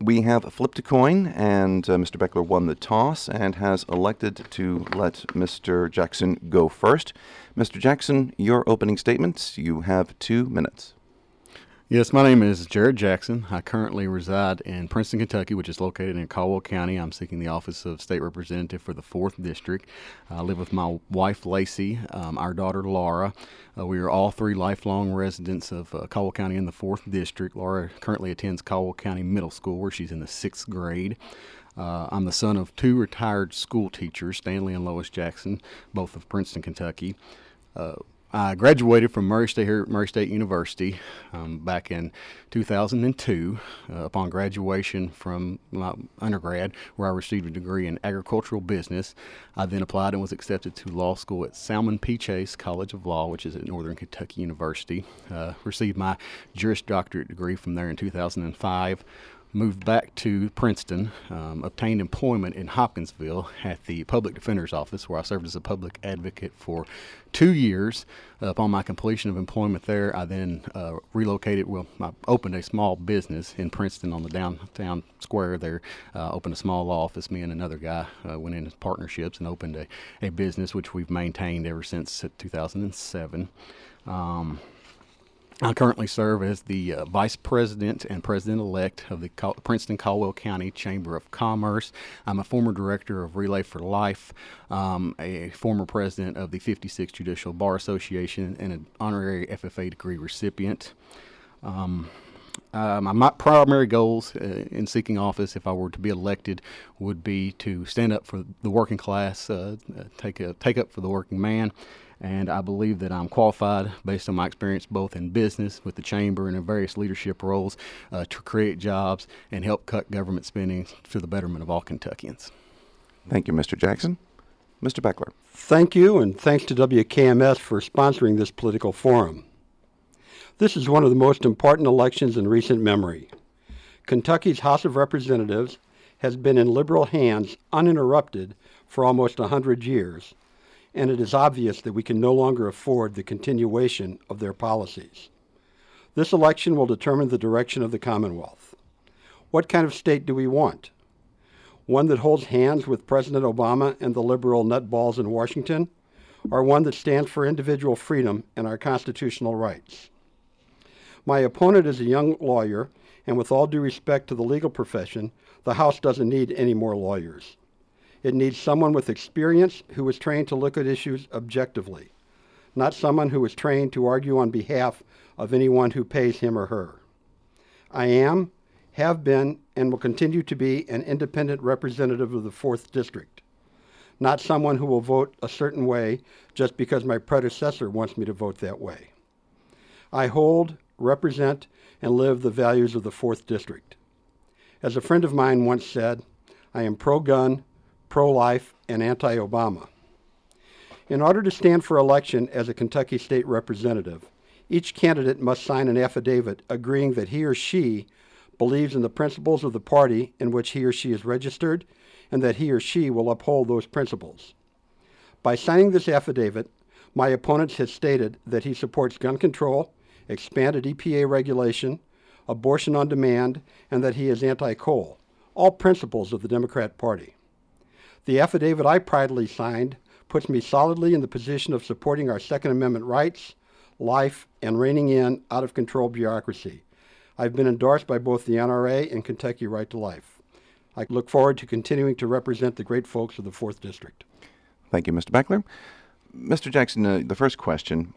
We have flipped a coin, and Mr. Beckler won the toss and has elected to let Mr. Jackson go first. Mr. Jackson, your opening statements. You have 2 minutes. Yes, my name is Jared Jackson. I currently reside in Princeton, Kentucky, which is located in Caldwell County. I'm seeking the office of State Representative for the 4th District. I live with my wife, Lacey, our daughter, Laura. We are all 3 lifelong residents of Caldwell County in the 4th District. Laura currently attends Caldwell County Middle School, where she's in the 6th grade. I'm the son of 2 retired school teachers, Stanley and Lois Jackson, both of Princeton, Kentucky. I graduated from Murray State University back in 2002 upon graduation from my undergrad, where I received a degree in agricultural business. I then applied and was accepted to law school at Salmon P. Chase College of Law, which is at Northern Kentucky University. Received my Juris Doctorate degree from there in 2005. Moved back to Princeton, obtained employment in Hopkinsville at the Public Defender's Office, where I served as a public advocate for 2 years. Upon my completion of employment there, I then relocated. I opened a small business in Princeton on the downtown square there. Opened a small office. Me and another guy went into partnerships and opened a business which we've maintained ever since 2007. I currently serve as the Vice President and President-elect of the Princeton-Caldwell County Chamber of Commerce. I'm a former director of Relay for Life, a former president of the 56th Judicial Bar Association, and an honorary FFA degree recipient. My primary goals in seeking office, if I were to be elected, would be to stand up for the working class, take up for the working man. And I believe that I'm qualified, based on my experience both in business with the chamber and in various leadership roles, to create jobs and help cut government spending to the betterment of all Kentuckians. Thank you, Mr. Jackson. Mr. Beckler. Thank you, and thanks to WKMS for sponsoring this political forum. This is one of the most important elections in recent memory. Kentucky's House of Representatives has been in liberal hands uninterrupted for almost 100 years, and it is obvious that we can no longer afford the continuation of their policies. This election will determine the direction of the Commonwealth. What kind of state do we want? One that holds hands with President Obama and the liberal nutballs in Washington, or one that stands for individual freedom and our constitutional rights? My opponent is a young lawyer, and with all due respect to the legal profession, the House doesn't need any more lawyers. It needs someone with experience who is trained to look at issues objectively, not someone who is trained to argue on behalf of anyone who pays him or her. I am, have been, and will continue to be an independent representative of the 4th District, not someone who will vote a certain way just because my predecessor wants me to vote that way. I hold, represent, and live the values of the 4th District. As a friend of mine once said, I am pro-gun, pro-life, and anti-Obama. In order to stand for election as a Kentucky State Representative, each candidate must sign an affidavit agreeing that he or she believes in the principles of the party in which he or she is registered, and that he or she will uphold those principles. By signing this affidavit, my opponent has stated that he supports gun control, expanded EPA regulation, abortion on demand, and that he is anti-coal, all principles of the Democrat Party. The affidavit I proudly signed puts me solidly in the position of supporting our Second Amendment rights, life, and reining in out-of-control bureaucracy. I've been endorsed by both the NRA and Kentucky Right to Life. I look forward to continuing to represent the great folks of the 4th District. Thank you, Mr. Beckler. Mr. Jackson, the first question.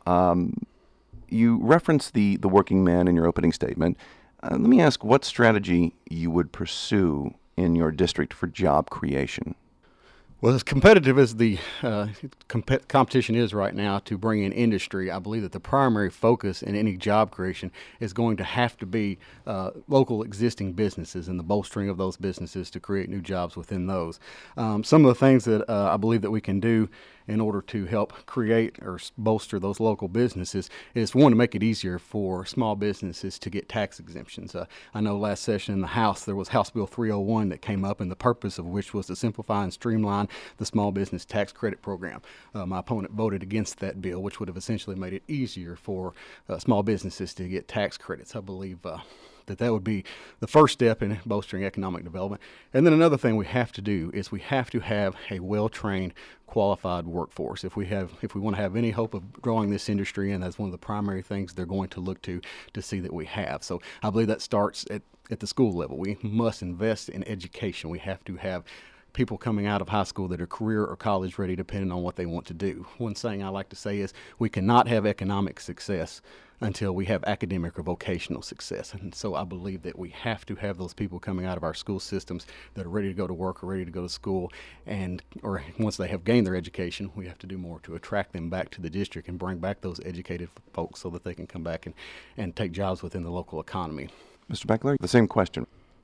You referenced the working man in your opening statement. Let me ask what strategy you would pursue in your district for job creation. Well, as competitive as the competition is right now to bring in industry, I believe that the primary focus in any job creation is going to have to be local existing businesses and the bolstering of those businesses to create new jobs within those. Some of the things that I believe that we can do in order to help create or bolster those local businesses is, one, to make it easier for small businesses to get tax exemptions. I know last session in the House there was House Bill 301 that came up, and the purpose of which was to simplify and streamline the small business tax credit program. My opponent voted against that bill, which would have essentially made it easier for small businesses to get tax credits. I believe that would be the first step in bolstering economic development. And then another thing we have to do is we have to have a well-trained, qualified workforce. If we want to have any hope of growing this industry, and that's one of the primary things they're going to look to see that we have. So I believe that starts at the school level. We must invest in education. We have to have people coming out of high school that are career or college ready, depending on what they want to do. One saying I like to say is we cannot have economic success until we have academic or vocational success. And so I believe that we have to have those people coming out of our school systems that are ready to go to work or ready to go to school, or once they have gained their education, we have to do more to attract them back to the district and bring back those educated folks so that they can come back and take jobs within the local economy. Mr. Beckler, the same question.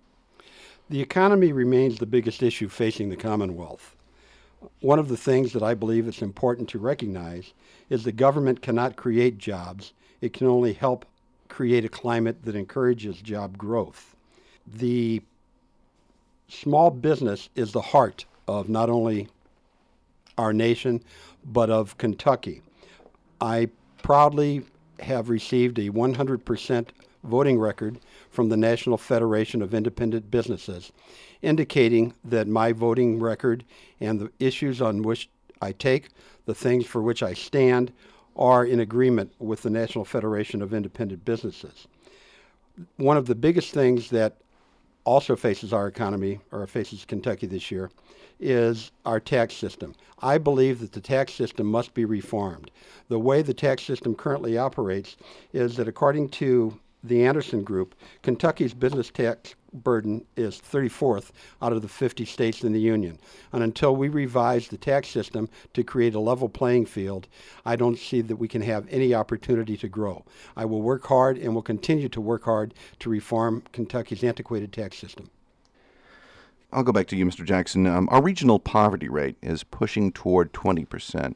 The economy remains the biggest issue facing the Commonwealth. One of the things that I believe it's important to recognize is the government cannot create jobs. It can only help create a climate that encourages job growth. The small business is the heart of not only our nation, but of Kentucky. I proudly have received a 100% voting record from the National Federation of Independent Businesses, indicating that my voting record and the issues on which I take, the things for which I stand, are in agreement with the National Federation of Independent Businesses. One of the biggest things that also faces our economy, or faces Kentucky this year, is our tax system. I believe that the tax system must be reformed. The way the tax system currently operates is that, according to the Anderson Group, Kentucky's business tax burden is 34th out of the 50 states in the Union. And until we revise the tax system to create a level playing field, I don't see that we can have any opportunity to grow. I will work hard and will continue to work hard to reform Kentucky's antiquated tax system. I'll go back to you, Mr. Jackson. Our regional poverty rate is pushing toward 20%.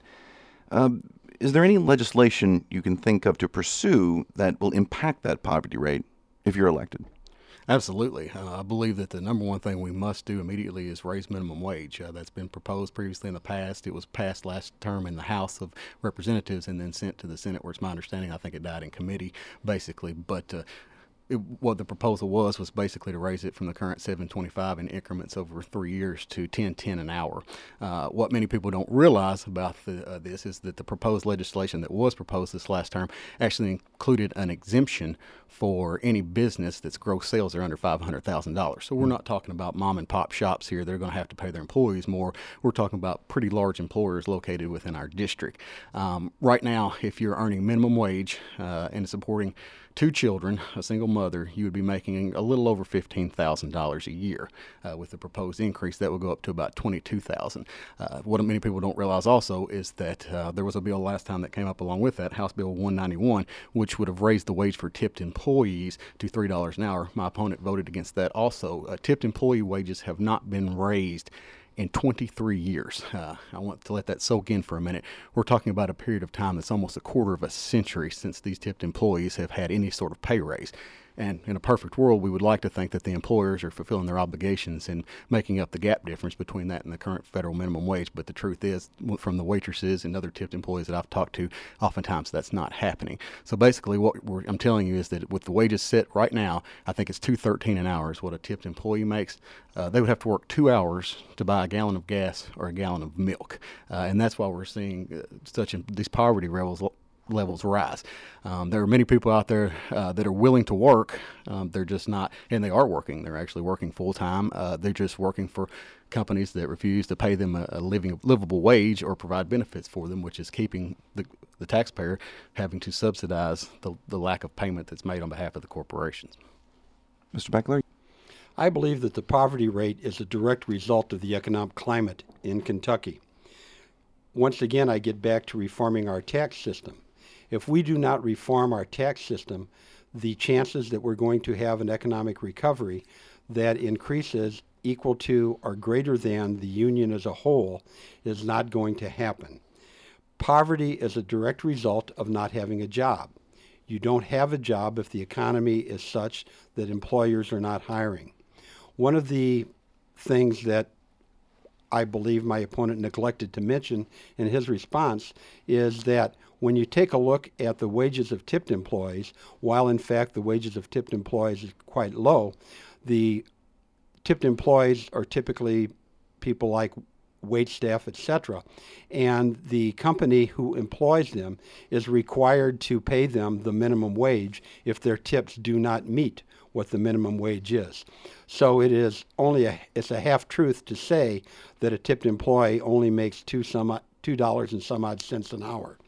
Is there any legislation you can think of to pursue that will impact that poverty rate if you're elected? Absolutely. I believe that the number one thing we must do immediately is raise minimum wage. That's been proposed previously in the past. It was passed last term in the House of Representatives and then sent to the Senate, where it's my understanding I think it died in committee, basically. But what the proposal was basically to raise it from the current $7.25 in increments over 3 years to $10.10 an hour. What many people don't realize about this is that the proposed legislation that was proposed this last term actually included an exemption for any business that's gross sales are under $500,000. So we're not talking about mom and pop shops here. They're going to have to pay their employees more. We're talking about pretty large employers located within our district. Right now, if you're earning minimum wage and supporting 2 children, a single mother, you would be making a little over $15,000 a year. With the proposed increase, that would go up to about $22,000. What many people don't realize also is that there was a bill last time that came up along with that, House Bill 191, which would have raised the wage for tipped employees to $3 an hour. My opponent voted against that also. Tipped employee wages have not been raised in 23 years. I want to let that soak in for a minute. We're talking about a period of time that's almost a quarter of a century since these tipped employees have had any sort of pay raise. And in a perfect world, we would like to think that the employers are fulfilling their obligations and making up the gap difference between that and the current federal minimum wage. But the truth is, from the waitresses and other tipped employees that I've talked to, oftentimes that's not happening. So basically what I'm telling you is that with the wages set right now, I think it's $2.13 an hour is what a tipped employee makes. They would have to work 2 hours to buy a gallon of gas or a gallon of milk. And that's why we're seeing these poverty levels rise. There are many people out there that are willing to work. They're just not, and they are working. They're actually working full time. They're just working for companies that refuse to pay them a livable wage or provide benefits for them, which is keeping the taxpayer having to subsidize the lack of payment that's made on behalf of the corporations. Mr. Beckler? I believe that the poverty rate is a direct result of the economic climate in Kentucky. Once again, I get back to reforming our tax system. If we do not reform our tax system, the chances that we're going to have an economic recovery that increases equal to or greater than the union as a whole is not going to happen. Poverty is a direct result of not having a job. You don't have a job if the economy is such that employers are not hiring. One of the things that I believe my opponent neglected to mention in his response is that When you take a look at the wages of tipped employees, while in fact the wages of tipped employees is quite low, the tipped employees are typically people like wait staff, etc. And the company who employs them is required to pay them the minimum wage if their tips do not meet what the minimum wage is. So it's a half truth to say that a tipped employee only makes $2 and some odd cents an hour.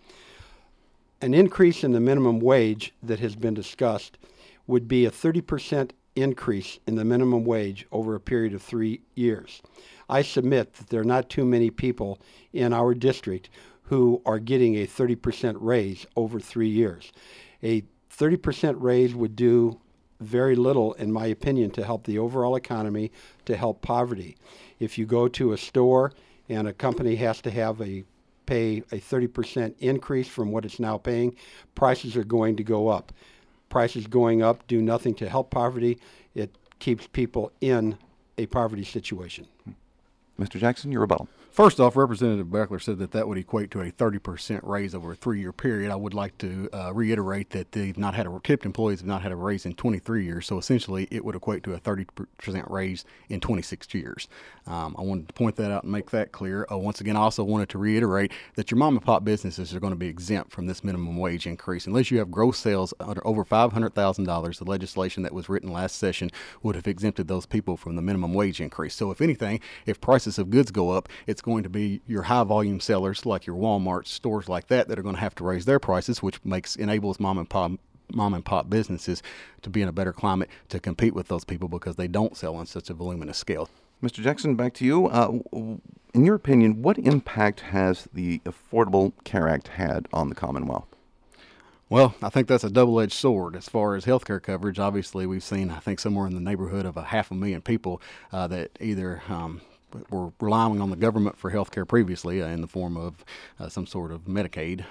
An increase in the minimum wage that has been discussed would be a 30% increase in the minimum wage over a period of 3 years. I submit that there are not too many people in our district who are getting a 30% raise over 3 years. A 30% raise would do very little, in my opinion, to help the overall economy, to help poverty. If you go to a store and a company has to pay a 30% increase from what it's now paying, prices are going to go up. Prices going up do nothing to help poverty. It keeps people in a poverty situation. Mr. Jackson, your rebuttal. First off, Representative Beckler said that would equate to a 30% raise over a 3-year period. I would like to reiterate that tipped employees have not had a raise in 23 years, so essentially it would equate to a 30% raise in 26 years. I wanted to point that out and make that clear. Once again, I also wanted to reiterate that your mom and pop businesses are going to be exempt from this minimum wage increase. Unless you have gross sales under over $500,000, the legislation that was written last session would have exempted those people from the minimum wage increase. So if anything, if prices of goods go up, it's going to be your high volume sellers like your Walmart, stores like that are going to have to raise their prices, which enables mom and pop businesses to be in a better climate to compete with those people because they don't sell on such a voluminous scale. Mr. Jackson, back to you. In your opinion, what impact has the Affordable Care Act had on the Commonwealth? Well, I think that's a double-edged sword. As far as health care coverage, obviously we've seen, I think, somewhere in the neighborhood of 500,000 people that either were relying on the government for health care previously in the form of some sort of Medicaid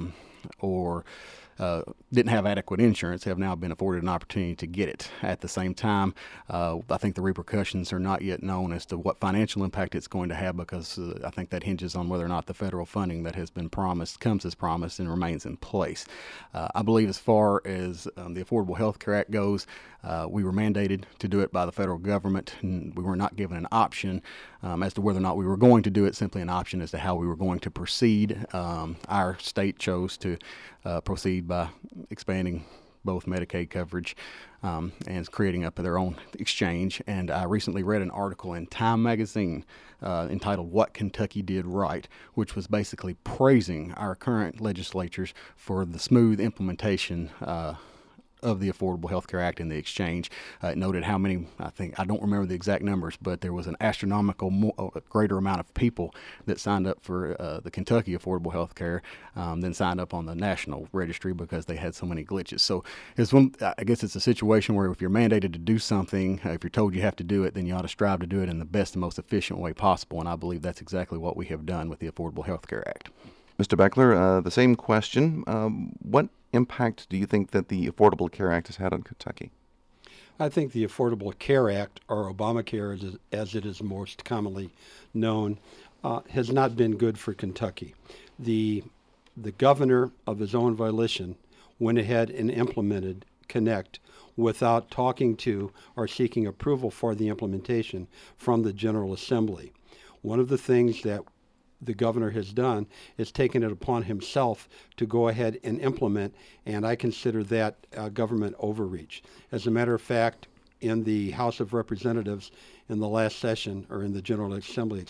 or didn't have adequate insurance, have now been afforded an opportunity to get it. At the same time, I think the repercussions are not yet known as to what financial impact it's going to have, because I think that hinges on whether or not the federal funding that has been promised comes as promised and remains in place. I believe as far as the Affordable Health Care Act goes, we were mandated to do it by the federal government, and we were not given an option as to whether or not we were going to do it, simply an option as to how we were going to proceed. Our state chose to proceed by expanding both Medicaid coverage and creating up their own exchange. And I recently read an article in Time magazine entitled "What Kentucky Did Right," which was basically praising our current legislatures for the smooth implementation of the Affordable Health Care Act and the exchange. It noted how many, I don't remember the exact numbers, but there was an astronomical greater amount of people that signed up for the Kentucky Affordable Health Care than signed up on the national registry because they had so many glitches. So I guess it's a situation where if you're mandated to do something, if you're told you have to do it, then you ought to strive to do it in the best and most efficient way possible. And I believe that's exactly what we have done with the Affordable Health Care Act. Mr. Beckler, the same question. What impact do you think that the Affordable Care Act has had on Kentucky? I think the Affordable Care Act, or Obamacare as it is most commonly known, has not been good for Kentucky. The governor, of his own volition, went ahead and implemented Connect without talking to or seeking approval for the implementation from the General Assembly. One of the things that the governor has done is taken it upon himself to go ahead and implement, and I consider that government overreach. As a matter of fact, in the House of Representatives in the last session, or in the General Assembly,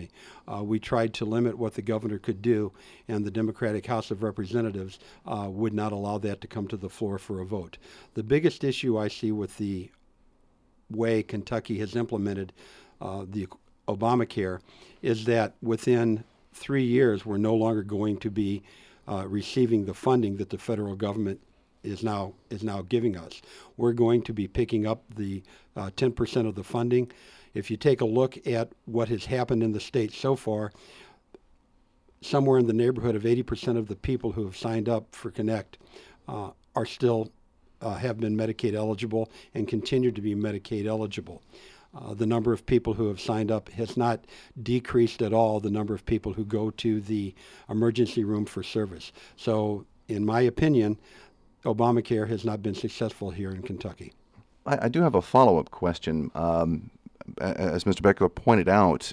we tried to limit what the governor could do, and the Democratic House of Representatives would not allow that to come to the floor for a vote. The biggest issue I see with the way Kentucky has implemented the Obamacare is that within 3 years we're no longer going to be receiving the funding that the federal government is now giving us. We're going to be picking up the 10% of the funding. If you take a look at what has happened in the state so far, somewhere in the neighborhood of 80% of the people who have signed up for Connect are still have been Medicaid eligible and continue to be Medicaid eligible. The number of people who have signed up has not decreased at all, the number of people who go to the emergency room for service. So, in my opinion, Obamacare has not been successful here in Kentucky. I do have a follow-up question. As Mr. Beckler pointed out,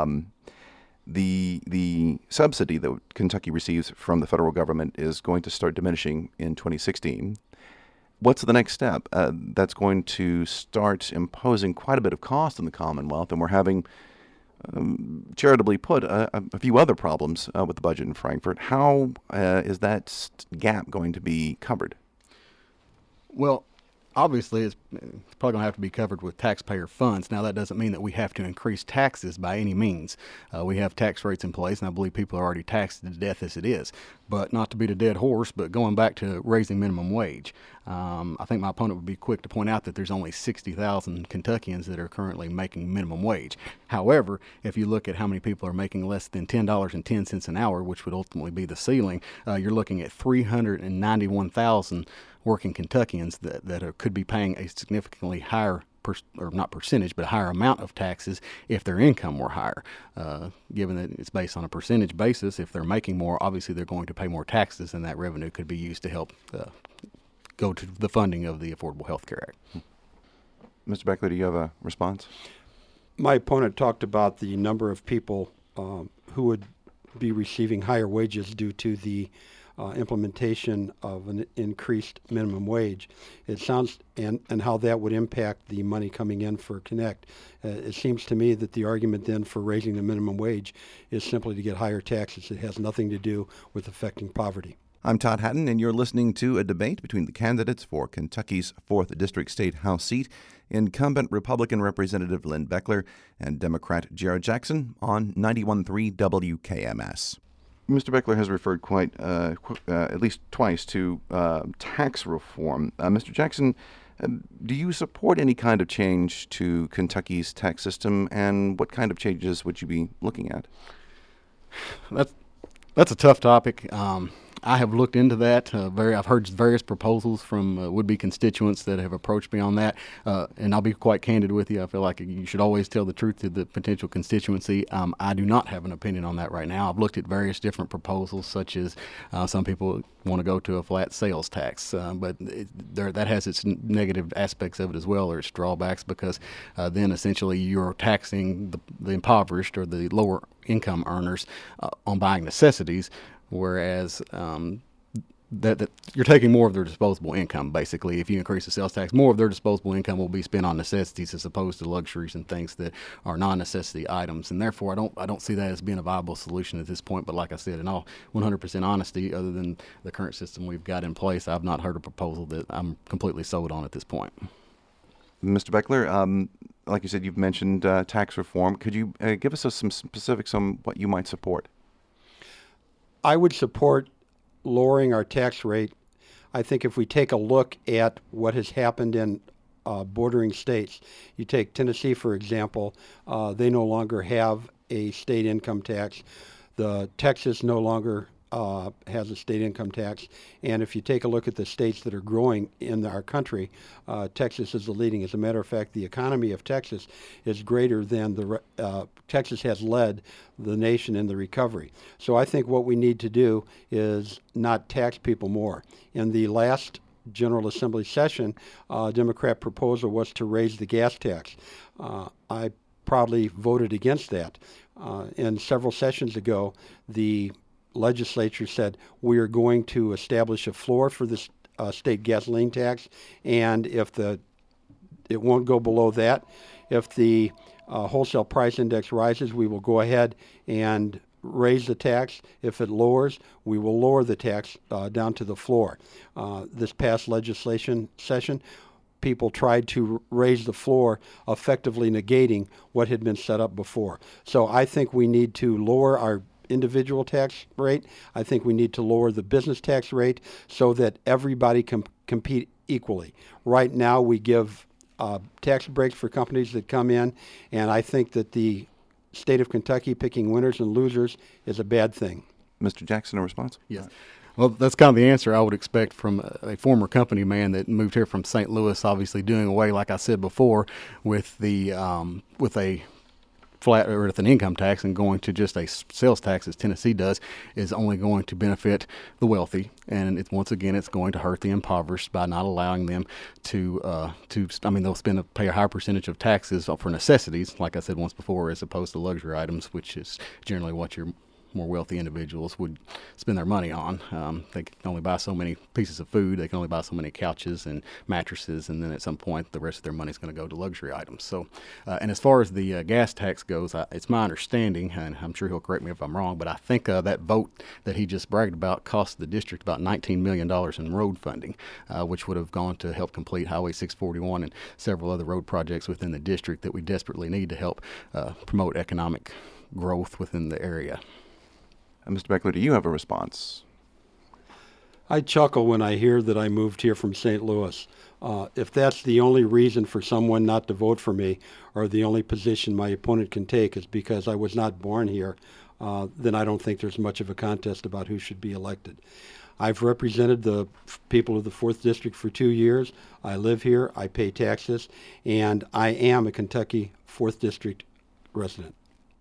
the subsidy that Kentucky receives from the federal government is going to start diminishing in 2016. What's the next step? That's going to start imposing quite a bit of cost on the Commonwealth, and we're having, charitably put, a few other problems with the budget in Frankfort. How is that gap going to be covered? Well, obviously, it's probably going to have to be covered with taxpayer funds. Now, that doesn't mean that we have to increase taxes by any means. We have tax rates in place, and I believe people are already taxed to death as it is. But not to beat a dead horse, but going back to raising minimum wage, I think my opponent would be quick to point out that there's only 60,000 Kentuckians that are currently making minimum wage. However, if you look at how many people are making less than $10.10 an hour, which would ultimately be the ceiling, you're looking at 391,000 working Kentuckians that could be paying a significantly higher, or not percentage, but a higher amount of taxes if their income were higher. Given that it's based on a percentage basis, if they're making more, obviously they're going to pay more taxes, and that revenue could be used to help go to the funding of the Affordable Health Care Act. Mr. Beckler, do you have a response? My opponent talked about the number of people who would be receiving higher wages due to the implementation of an increased minimum wage. It sounds, and how that would impact the money coming in for Connect. It seems to me that the argument then for raising the minimum wage is simply to get higher taxes. It has nothing to do with affecting poverty. I'm Todd Hatton, and you're listening to a debate between the candidates for Kentucky's 4th District State House seat, incumbent Republican Representative Lynn Beckler and Democrat Jared Jackson on 91.3 WKMS. Mr. Beckler has referred quite, at least twice, to tax reform. Mr. Jackson, do you support any kind of change to Kentucky's tax system, and what kind of changes would you be looking at? That's a tough topic. I have looked into that. I've heard various proposals from would-be constituents that have approached me on that, and I'll be quite candid with you. I feel like you should always tell the truth to the potential constituency. I do not have an opinion on that right now. I've looked at various different proposals, such as some people want to go to a flat sales tax, but that has its negative aspects of it as well, or its drawbacks, because then essentially you're taxing the impoverished or the lower income earners on buying necessities, whereas that you're taking more of their disposable income. Basically, if you increase the sales tax, more of their disposable income will be spent on necessities as opposed to luxuries and things that are non-necessity items. And therefore, I don't see that as being a viable solution at this point. But like I said, in all 100% honesty, other than the current system we've got in place, I've not heard a proposal that I'm completely sold on at this point. Mr. Beckler, like you said, you've mentioned tax reform. Could you give us some specifics on what you might support? I would support lowering our tax rate. I think if we take a look at what has happened in bordering states, you take Tennessee, for example, they no longer have a state income tax. Texas no longer has a state income tax. And if you take a look at the states that are growing in our country, Texas is the leading. As a matter of fact, the economy of Texas is greater than Texas has led the nation in the recovery. So I think what we need to do is not tax people more. In the last General Assembly session, Democrat proposal was to raise the gas tax. I proudly voted against that. And several sessions ago, the legislature said we are going to establish a floor for the state gasoline tax, and if it won't go below that, if the wholesale price index rises, we will go ahead and raise the tax. If it lowers, we will lower the tax down to the floor. This past legislation session, people tried to raise the floor, effectively negating what had been set up before. So I think we need to lower our individual tax rate. I think we need to lower the business tax rate so that everybody can compete equally. Right now, we give tax breaks for companies that come in, and I think that the state of Kentucky picking winners and losers is a bad thing. Mr. Jackson, a response? Yes. Well, that's kind of the answer I would expect from a former company man that moved here from St. Louis, obviously doing away, like I said before, with the with a flat or with an income tax and going to just a sales tax as Tennessee does is only going to benefit the wealthy, and once again it's going to hurt the impoverished by not allowing them to I mean they'll pay a higher percentage of taxes for necessities, like I said once before, as opposed to luxury items, which is generally what your more wealthy individuals would spend their money on. They can only buy so many pieces of food, they can only buy so many couches and mattresses, and then at some point the rest of their money is going to go to luxury items. So, and as far as the gas tax goes, it's my understanding, and I'm sure he'll correct me if I'm wrong, but I think that vote that he just bragged about cost the district about $19 million in road funding, which would have gone to help complete Highway 641 and several other road projects within the district that we desperately need to help promote economic growth within the area. Mr. Beckler, do you have a response? I chuckle when I hear that I moved here from St. Louis. If that's the only reason for someone not to vote for me, or the only position my opponent can take is because I was not born here, then I don't think there's much of a contest about who should be elected. I've represented the people of the 4th District for 2 years. I live here, I pay taxes, and I am a Kentucky 4th District resident.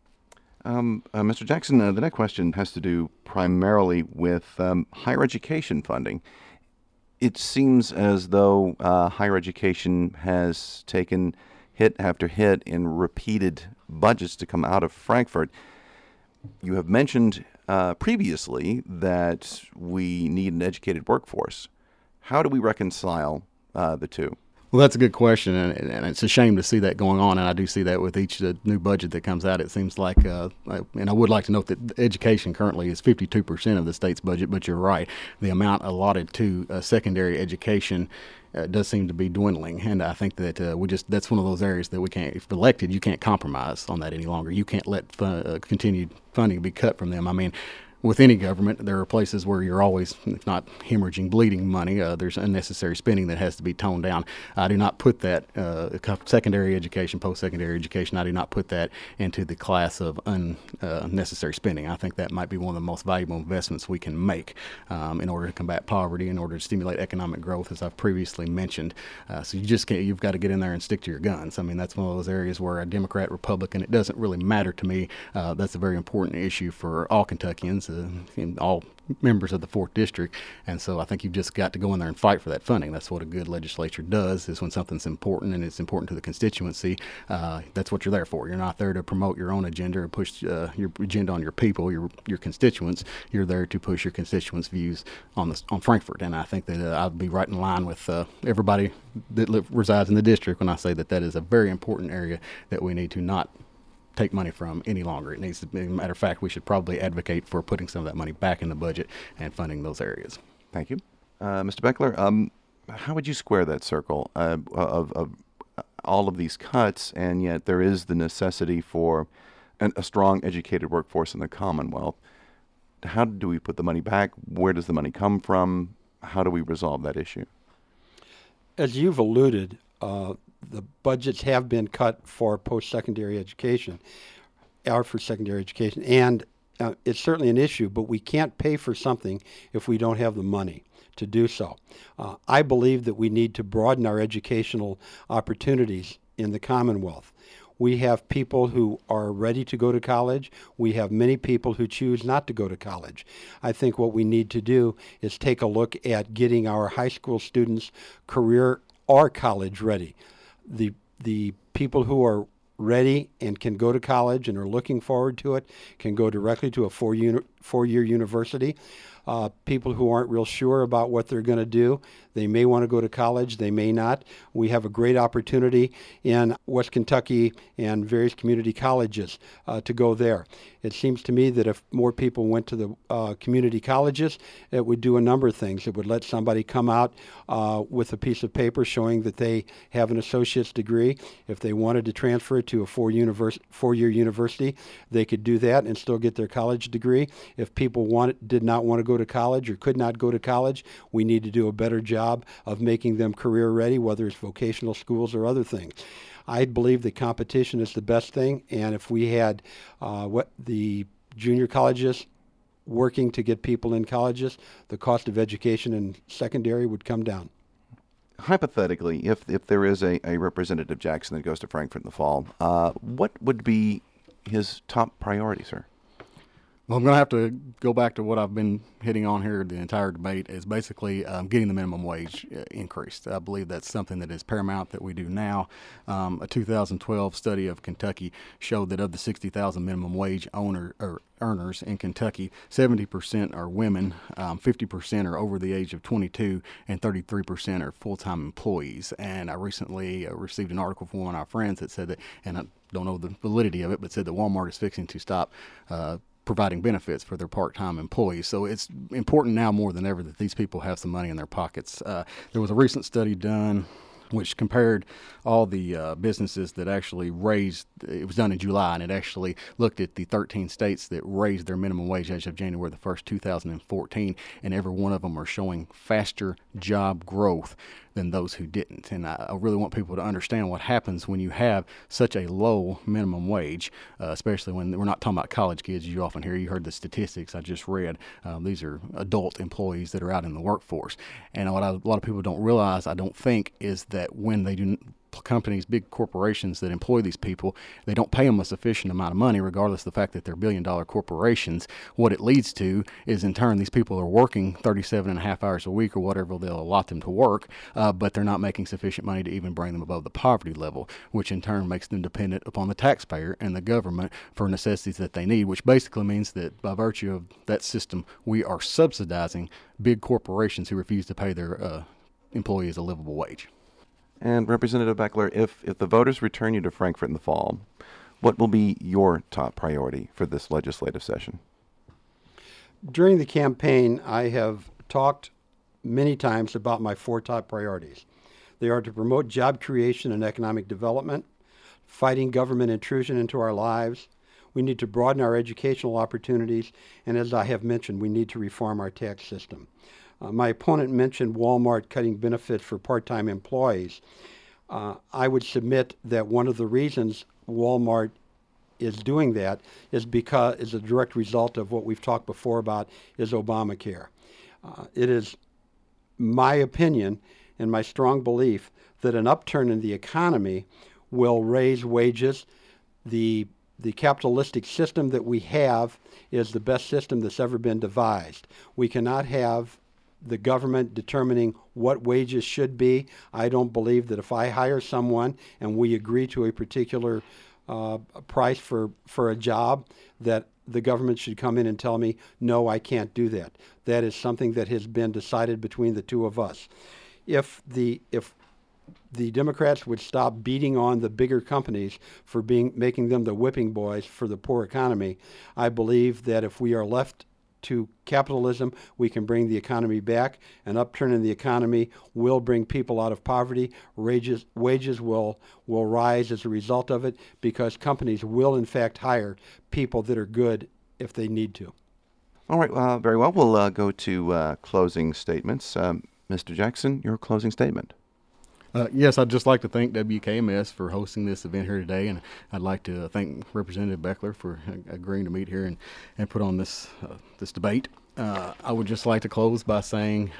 Mr. Jackson, the next question has to do primarily with higher education funding. It seems as though higher education has taken hit after hit in repeated budgets to come out of Frankfort. You have mentioned previously that we need an educated workforce. How do we reconcile the two? Well, that's a good question, and it's a shame to see that going on, and I do see that with each new budget that comes out. It seems like, and I would like to note that education currently is 52% of the state's budget, but you're right. The amount allotted to secondary education does seem to be dwindling, and I think that that's one of those areas that we can't, if elected, you can't compromise on that any longer. You can't let continued funding be cut from them. I mean, with any government, there are places where you're always, if not hemorrhaging, bleeding money. There's unnecessary spending that has to be toned down. I do not put that secondary education, post-secondary education, I do not put that into the class of unnecessary spending. I think that might be one of the most valuable investments we can make in order to combat poverty, in order to stimulate economic growth, as I've previously mentioned. So you just can't, you've got to get in there and stick to your guns. I mean, that's one of those areas where a Democrat, Republican, it doesn't really matter to me. That's a very important issue for all Kentuckians. In all members of the 4th District, and so I think you've just got to go in there and fight for that funding. That's what a good legislature does, is when something's important and it's important to the constituency, that's what you're there for. You're not there to promote your own agenda or push your agenda on your people, your constituents. You're there to push your constituents' views on Frankfort, and I think that I'd be right in line with everybody that resides in the district when I say that that is a very important area that we need to not take money from any longer. It needs to be, matter of fact, we should probably advocate for putting some of that money back in the budget and funding those areas. Thank you. Mr. Beckler, how would you square that circle of all of these cuts, and yet there is the necessity for a strong educated workforce in the Commonwealth? How do we put the money back? Where does the money come from? How do we resolve that issue? As you've alluded, the budgets have been cut for post-secondary education, or for secondary education, and it's certainly an issue, but we can't pay for something if we don't have the money to do so. I believe that we need to broaden our educational opportunities in the Commonwealth. We have people who are ready to go to college. We have many people who choose not to go to college. I think what we need to do is take a look at getting our high school students career or college ready. The people who are ready and can go to college and are looking forward to it can go directly to a four-year university. People who aren't real sure about what they're going to do, they may want to go to college, they may not. We have a great opportunity in West Kentucky and various community colleges to go there. It seems to me that if more people went to the community colleges, it would do a number of things. It would let somebody come out with a piece of paper showing that they have an associate's degree. If they wanted to transfer it to a four-year university, they could do that and still get their college degree. If people did not want to go to college or could not go to college, we need to do a better job of making them career ready, whether it's vocational schools or other things. I believe that competition is the best thing, and if we had what the junior colleges working to get people in colleges, the cost of education in secondary would come down. Hypothetically, if there is a Representative Jackson that goes to Frankfort in the fall, what would be his top priority, sir? Well, I'm going to have to go back to what I've been hitting on here the entire debate is basically getting the minimum wage increased. I believe that's something that is paramount that we do now. A 2012 study of Kentucky showed that of the 60,000 minimum wage earners in Kentucky, 70% are women, 50% are over the age of 22, and 33% are full-time employees. And I recently received an article from one of our friends that said that, and I don't know the validity of it, but said that Walmart is fixing to stop providing benefits for their part-time employees. So it's important now more than ever that these people have some money in their pockets. There was a recent study done which compared all the businesses that actually raised, it was done in July, and it actually looked at the 13 states that raised their minimum wage as of January the 1st, 2014, and every one of them are showing faster job growth than those who didn't. And I really want people to understand what happens when you have such a low minimum wage, especially when we're not talking about college kids, as you often hear. You heard the statistics I just read. These are adult employees that are out in the workforce. And what a lot of people don't realize, I don't think, is that when they do companies, big corporations that employ these people, they don't pay them a sufficient amount of money, regardless of the fact that they're billion-dollar corporations. What it leads to is, in turn, these people are working 37 and a half hours a week or whatever they'll allot them to work, but they're not making sufficient money to even bring them above the poverty level, which in turn makes them dependent upon the taxpayer and the government for necessities that they need, which basically means that by virtue of that system, we are subsidizing big corporations who refuse to pay their employees a livable wage. And Representative Beckler, if the voters return you to Frankfort in the fall, what will be your top priority for this legislative session? During the campaign, I have talked many times about my 4 top priorities. They are to promote job creation and economic development, fighting government intrusion into our lives. We need to broaden our educational opportunities, and as I have mentioned, we need to reform our tax system. My opponent mentioned Walmart cutting benefits for part-time employees. I would submit that one of the reasons Walmart is doing that is a direct result of what we've talked before about is Obamacare. It is my opinion and my strong belief that an upturn in the economy will raise wages. The capitalistic system that we have is the best system that's ever been devised. We cannot have the government determining what wages should be. I don't believe that if I hire someone and we agree to a particular price for a job, that the government should come in and tell me, no, I can't do that. That is something that has been decided between the two of us. If the Democrats would stop beating on the bigger companies for making them the whipping boys for the poor economy, I believe that if we are left to capitalism, we can bring the economy back. An upturn in the economy will bring people out of poverty. Wages will rise as a result of it, because companies will in fact hire people that are good if they need to. All right, very well. We'll go to closing statements. Mr. Jackson, your closing statement. Yes, I'd just like to thank WKMS for hosting this event here today, and I'd like to thank Representative Beckler for agreeing to meet here and put on this debate. I would just like to close by saying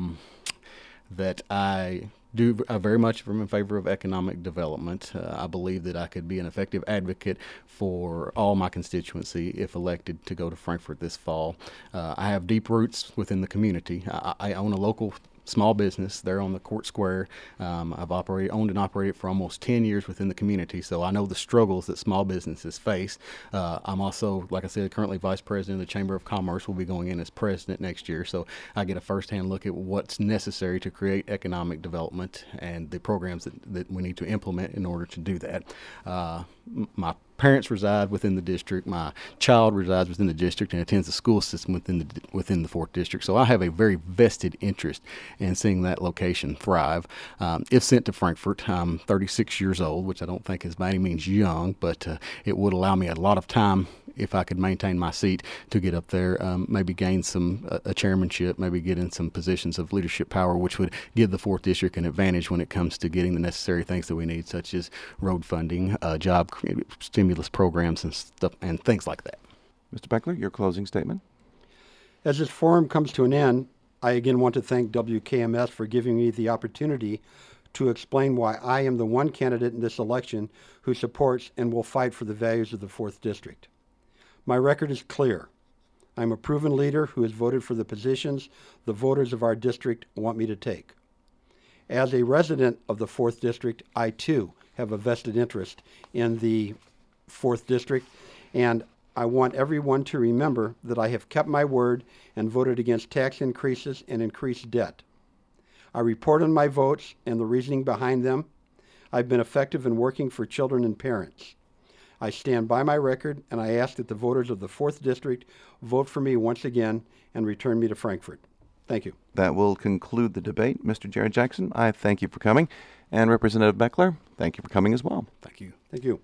that I very much am in favor of economic development. I believe that I could be an effective advocate for all my constituency if elected to go to Frankfort this fall. I have deep roots within the community. I own a local small business there on the Court Square. I've owned and operated for almost 10 years within the community, so I know the struggles that small businesses face. I'm also, like I said, currently vice president of the Chamber of Commerce. Will be going in as president next year, so I get a firsthand look at what's necessary to create economic development and the programs that we need to implement in order to do that. My parents reside within the district. My child resides within the district and attends the school system within the 4th district. So I have a very vested interest in seeing that location thrive. If sent to Frankfort, I'm 36 years old, which I don't think is by any means young, but it would allow me a lot of time, if I could maintain my seat, to get up there, maybe gain a chairmanship, maybe get in some positions of leadership power, which would give the 4th district an advantage when it comes to getting the necessary things that we need, such as road funding, job stimulus programs and stuff, and things like that. Mr. Beckler, your closing statement. As this forum comes to an end, I again want to thank WKMS for giving me the opportunity to explain why I am the one candidate in this election who supports and will fight for the values of the 4th District. My record is clear. I'm a proven leader who has voted for the positions the voters of our district want me to take. As a resident of the 4th District, I too have a vested interest in the 4th District, and I want everyone to remember that I have kept my word and voted against tax increases and increased debt. I report on my votes and the reasoning behind them. I've been effective in working for children and parents. I stand by my record, and I ask that the voters of the 4th District vote for me once again and return me to Frankfort. Thank you. That will conclude the debate. Mr. Jared Jackson, I thank you for coming. And Representative Beckler, thank you for coming as well. Thank you. Thank you.